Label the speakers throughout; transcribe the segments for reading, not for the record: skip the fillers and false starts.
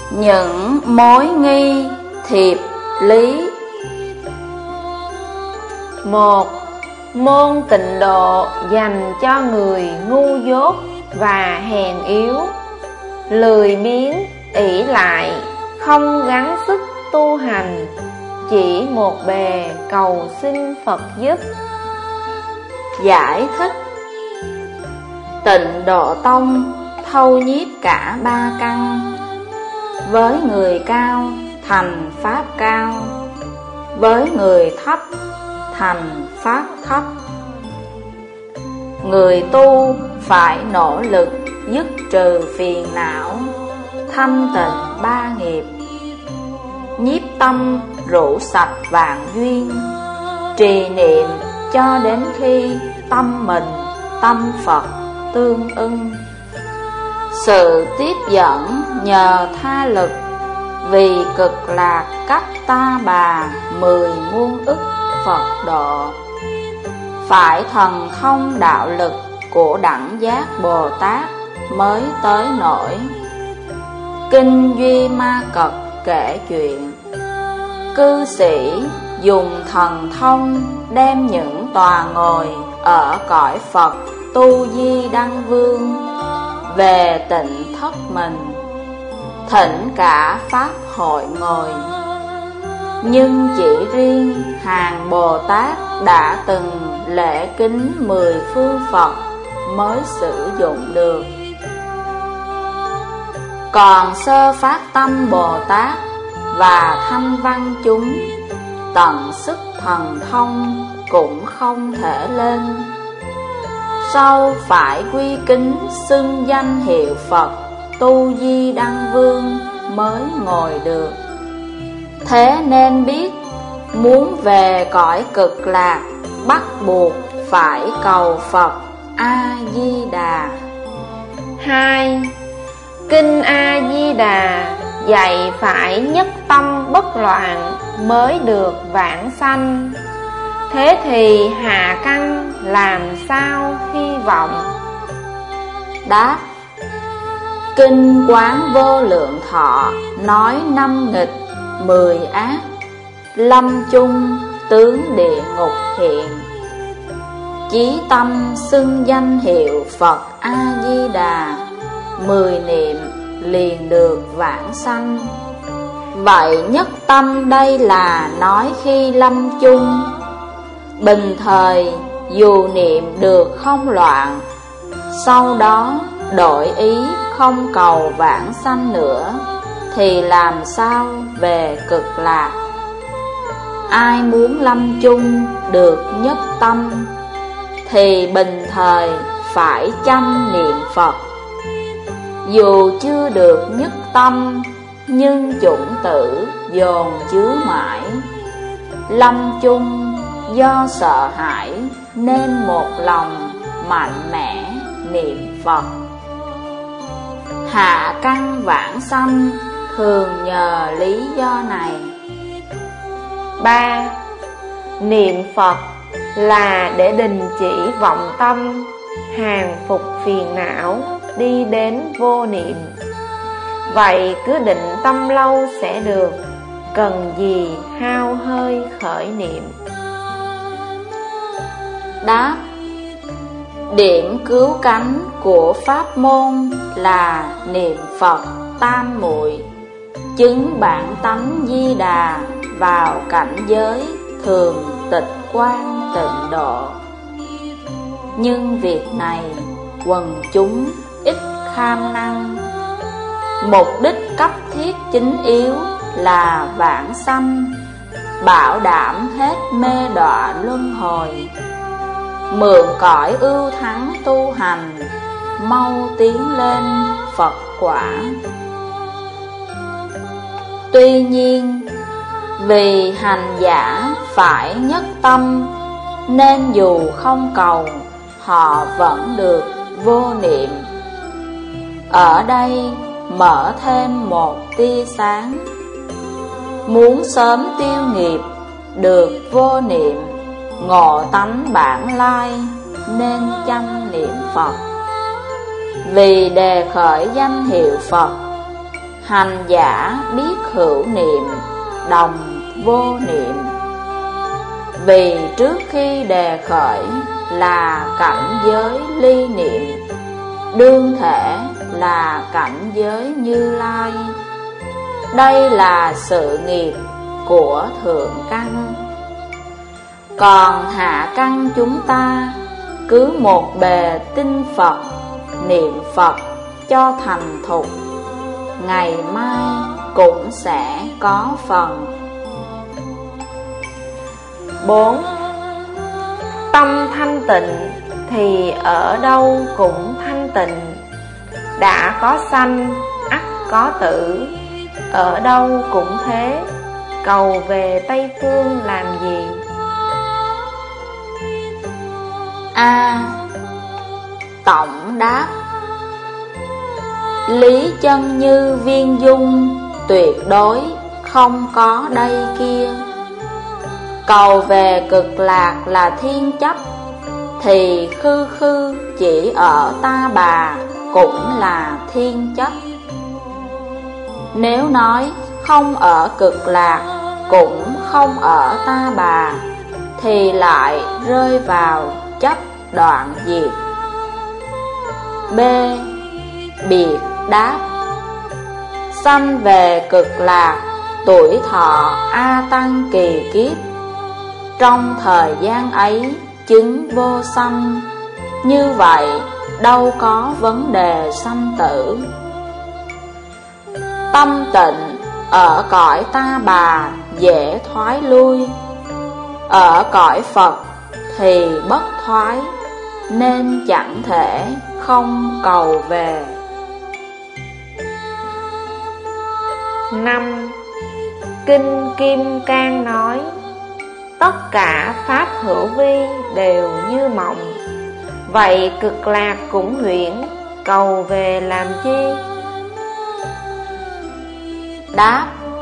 Speaker 1: Những mối nghi thiệp lý. 1. Môn tịnh độ dành cho người ngu dốt và hèn yếu, lười biếng, ỷ lại, không gắng sức tu hành, chỉ một bề cầu xin Phật giúp. Giải thích: Tịnh độ tông thâu nhiếp cả ba căn. Với người cao thành pháp cao, với người thấp thành pháp thấp. Người tu phải nỗ lực dứt trừ phiền não, thanh tịnh ba nghiệp, nhiếp tâm rũ sạch vạn duyên, trì niệm cho đến khi tâm mình, tâm Phật tương ưng. Sự tiếp dẫn nhờ tha lực, vì cực lạc cấp ta bà 10 muôn ức Phật độ. Phải thần thông đạo lực của đẳng giác Bồ Tát mới tới nổi. Kinh Duy Ma Cật kể chuyện, cư sĩ dùng thần thông đem những tòa ngồi ở cõi Phật Tu Di Đăng Vương về tịnh thất mình, thỉnh cả pháp hội ngồi. Nhưng chỉ riêng hàng Bồ Tát đã từng lễ kính 10 phương Phật mới sử dụng được. Còn sơ phát tâm Bồ Tát và thanh văn chúng, tận sức thần thông cũng không thể lên. Sau phải quy kính xưng danh hiệu Phật Tu Di Đăng Vương mới ngồi được. Thế nên biết, muốn về cõi cực lạc, bắt buộc phải cầu Phật A-di-đà. 2. Kinh A-di-đà dạy phải nhất tâm bất loạn mới được vãng sanh. Thế thì hạ căn làm sao hy vọng? Đáp: Kinh Quán Vô Lượng Thọ nói 5 nghịch 10 ác, lâm chung tướng địa ngục hiện. Chí tâm xưng danh hiệu Phật A-di-đà, 10 niệm liền được vãng sanh. Vậy nhất tâm đây là nói khi lâm chung. Bình thời dù niệm được không loạn, sau đó đổi ý không cầu vãng sanh nữa, thì làm sao về cực lạc? Ai muốn lâm chung được nhất tâm, thì bình thời phải chăm niệm Phật. Dù chưa được nhất tâm, nhưng chủng tử dồn chứa mãi. Lâm chung do sợ hãi, nên một lòng mạnh mẽ niệm Phật. Hạ căn vãng sanh thường nhờ lý do này. 3. Niệm Phật là để đình chỉ vọng tâm, hàng phục phiền não, đi đến vô niệm. Vậy cứ định tâm lâu sẽ được, cần gì hao hơi khởi niệm? Đáp: Điểm cứu cánh của pháp môn là niệm Phật tam muội, chứng bản tánh Di Đà vào cảnh giới thường tịch quan tịnh độ. Nhưng việc này quần chúng ít kham năng. Mục đích cấp thiết chính yếu là vãng sanh, bảo đảm hết mê đọa luân hồi, mượn cõi ưu thắng tu hành, mau tiến lên Phật quả. Tuy nhiên, vì hành giả phải nhất tâm, nên dù không cầu, họ vẫn được vô niệm. Ở đây mở thêm một tia sáng. Muốn sớm tiêu nghiệp, được vô niệm, ngộ tánh bản lai, nên chăm niệm Phật. Vì đề khởi danh hiệu Phật, hành giả biết hữu niệm, đồng vô niệm. Vì trước khi đề khởi là cảnh giới ly niệm, đương thể là cảnh giới Như Lai. Đây là sự nghiệp của thượng căn. Còn hạ căn chúng ta cứ một bề tin Phật, niệm Phật cho thành thục, ngày mai cũng sẽ có phần.
Speaker 2: 4. Tâm thanh tịnh thì ở đâu cũng thanh tịnh. Đã có sanh ắt có tử, ở đâu cũng thế, cầu về Tây Phương làm gì?
Speaker 1: A. Tổng đáp: lý chân như viên dung, tuyệt đối không có đây kia. Cầu về cực lạc là thiên chấp, thì khư khư chỉ ở Ta Bà cũng là thiên chấp. Nếu nói không ở cực lạc cũng không ở Ta Bà, thì lại rơi vào chấp đoạn diệt. B. Biệt đáp: sanh về cực lạc, tuổi thọ A Tăng kỳ kiếp. Trong thời gian ấy chứng vô sanh, như vậy đâu có vấn đề sanh tử. Tâm tịnh ở cõi Ta Bà dễ thoái lui, ở cõi Phật thì bất thoái, nên chẳng thể không cầu về.
Speaker 2: 5. Kinh Kim Cang nói: tất cả pháp hữu vi đều như mộng. Vậy cực lạc cũng huyễn, cầu về làm chi?
Speaker 1: Đáp: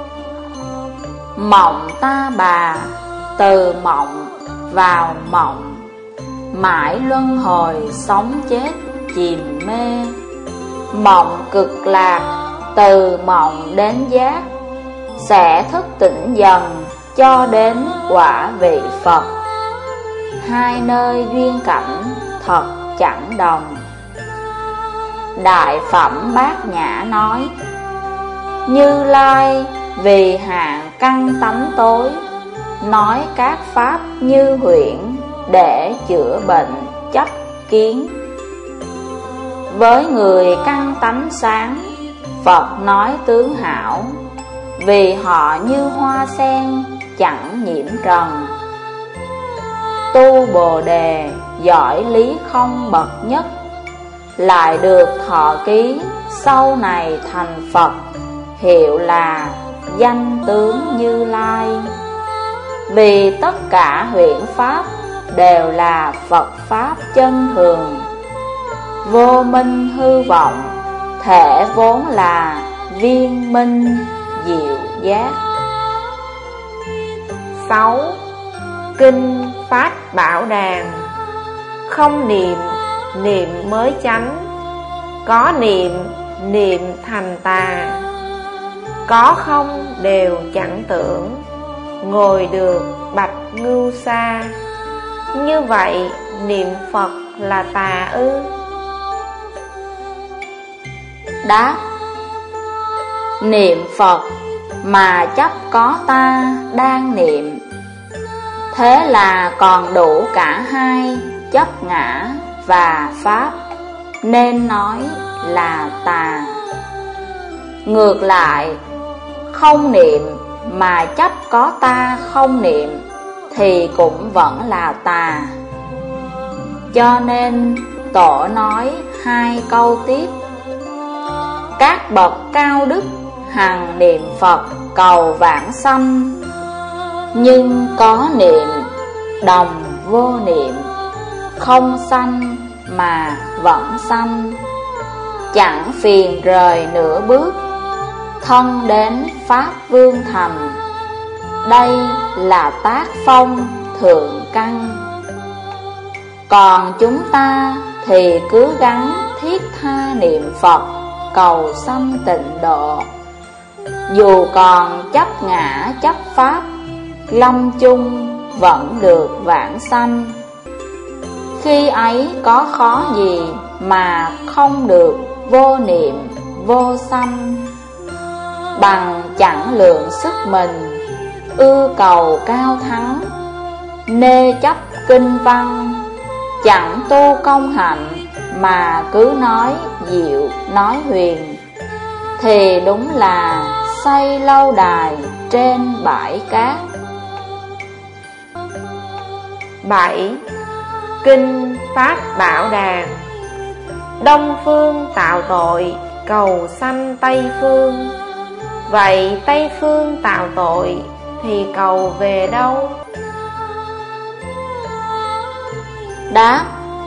Speaker 1: mộng Ta Bà, từ mộng vào mộng, mãi luân hồi sống chết chìm mê. Mộng cực lạc, từ mộng đến giác, sẽ thức tỉnh dần cho đến quả vị Phật. Hai nơi duyên cảnh thật chẳng đồng. Đại Phẩm Bát Nhã nói: Như Lai vì hạn căn tánh tối, nói các pháp như huyễn để chữa bệnh chấp kiến. Với người căn tánh sáng, Phật nói tướng hảo, vì họ như hoa sen chẳng nhiễm trần. Tu Bồ Đề giỏi lý không bậc nhất, lại được thọ ký sau này thành Phật, hiệu là danh tướng Như Lai. Vì tất cả huyễn pháp đều là Phật pháp chân thường, vô minh hư vọng, thể vốn là viên minh diệu giác.
Speaker 2: 6. Kinh Pháp Bảo Đàn: không niệm, niệm mới chánh. Có niệm, niệm thành tà. Có không đều chẳng tưởng, ngồi được bạch ngưu sa. Như vậy niệm Phật là tà ư?
Speaker 1: Đáp: niệm Phật mà chấp có ta đang niệm, thế là còn đủ cả hai chấp ngã và pháp, nên nói là tà. Ngược lại, không niệm mà chấp có ta không niệm, thì cũng vẫn là tà. Cho nên Tổ nói hai câu tiếp: các bậc cao đức hằng niệm Phật cầu vãng sanh, nhưng có niệm đồng vô niệm, không sanh mà vẫn sanh, chẳng phiền rời nửa bước, thân đến Pháp Vương thành. Đây là tác phong thượng căn. Còn chúng ta thì cứ gắng thiết tha niệm Phật cầu sanh tịnh độ, Dù còn chấp ngã chấp pháp, lâm chung vẫn được vãng sanh. Khi ấy có khó gì mà không được vô niệm vô sanh. Bằng chẳng lượng sức mình, ưa cầu cao thắng, nê chấp kinh văn, chẳng tu công hạnh mà cứ nói diệu nói huyền, thì đúng là xây lâu đài trên bãi cát.
Speaker 2: 7. Kinh Pháp Bảo Đàn. Đông phương tạo tội, cầu sanh Tây phương. Vậy Tây phương tạo tội thì cầu về đâu?
Speaker 1: Đáp: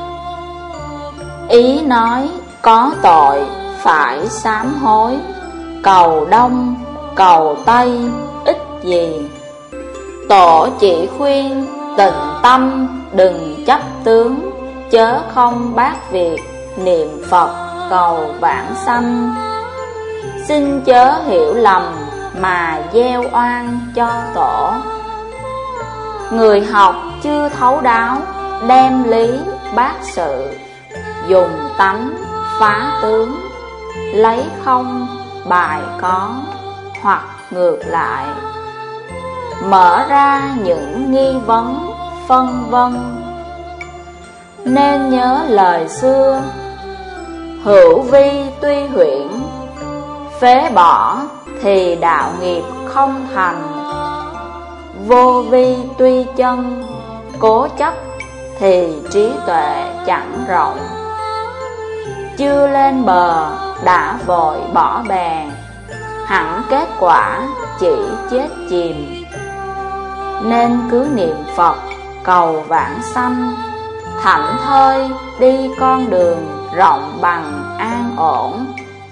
Speaker 1: ý nói có tội phải sám hối, cầu Đông cầu Tây ích gì. Tổ chỉ khuyên tịnh tâm đừng chấp tướng, chớ không bác việc niệm Phật cầu vãng sanh. Xin chớ hiểu lầm mà gieo oan cho tổ. Người học chưa thấu đáo, đem lý bác sự, dùng tánh phá tướng, lấy không bài có, hoặc ngược lại, mở ra những nghi vấn phân vân. Nên nhớ lời xưa, hữu vi tuy huyễn, phế bỏ thì đạo nghiệp không thành. Vô vi tuy chân, cố chấp thì trí tuệ chẳng rộng. Chưa lên bờ đã vội bỏ bè, hẳn kết quả chỉ chết chìm. Nên cứ niệm Phật cầu vãng sanh, thảnh thơi đi con đường rộng bằng an ổn.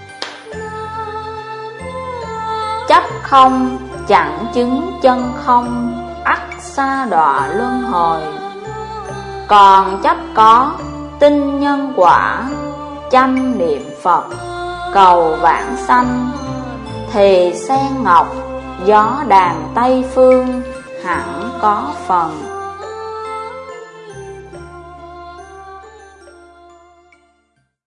Speaker 1: Chấp không chẳng chứng chân không, ắt sa đọa luân hồi. Còn chấp có tin nhân quả, chăm niệm Phật cầu vãng sanh, thì sen ngọc gió đàn Tây phương hẳn có phần.